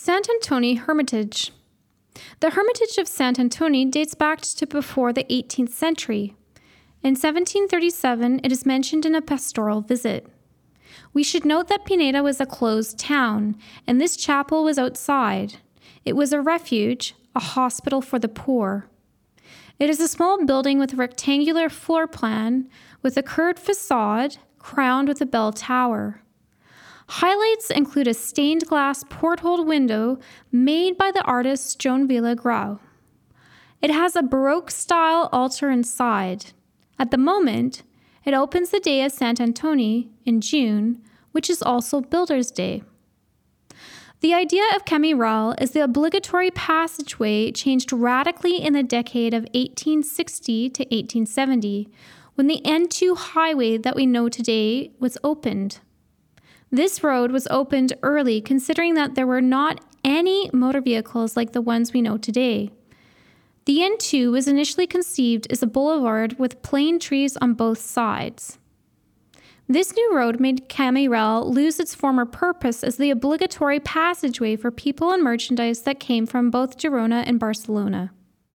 Sant Antoni Hermitage. The Hermitage of Sant Antoni dates back to before the 18th century. In 1737, it is mentioned in a pastoral visit. We should note that Pineda was a closed town, and this chapel was outside. It was a refuge, a hospital for the poor. It is a small building with a rectangular floor plan, with a curved facade, crowned with a bell tower. Highlights include a stained glass porthole window made by the artist Joan Vila Grau. It has a Baroque-style altar inside. At the moment, it opens the day of Sant Antoni in June, which is also Builder's Day. The idea of camí ral as the obligatory passageway changed radically in the decade of 1860 to 1870, when the N2 highway that we know today was opened. This road was opened early, considering that there were not any motor vehicles like the ones we know today. The N2 was initially conceived as a boulevard with plane trees on both sides. This new road made camí ral lose its former purpose as the obligatory passageway for people and merchandise that came from both Girona and Barcelona.